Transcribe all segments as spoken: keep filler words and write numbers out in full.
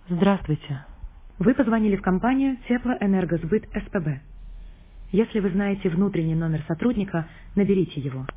Здравствуйте. Вы позвонили в компанию Теплоэнергосбыт СПБ. Если вы знаете внутренний номер сотрудника, наберите его.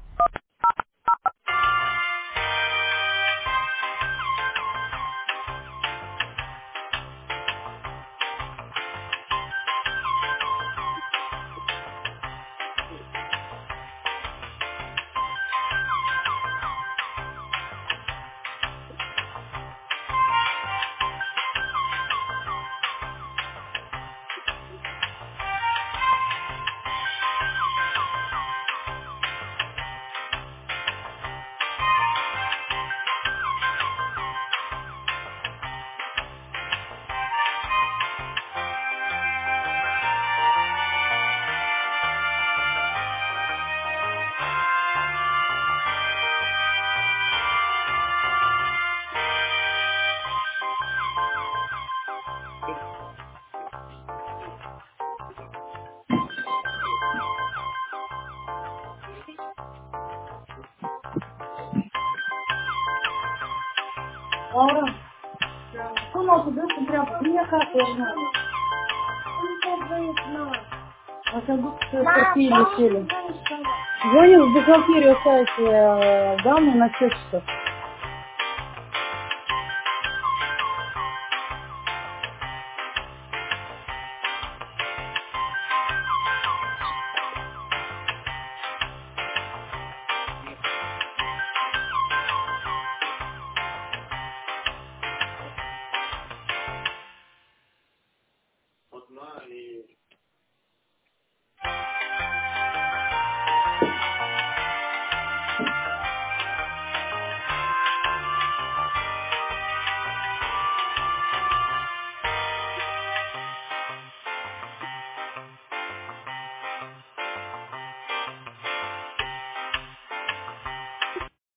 Laura, como nosso Deus sempre abria a carteira. А как будто терпили, сели. Звонил в бухгалтерию, кстати, данные на счетчиках.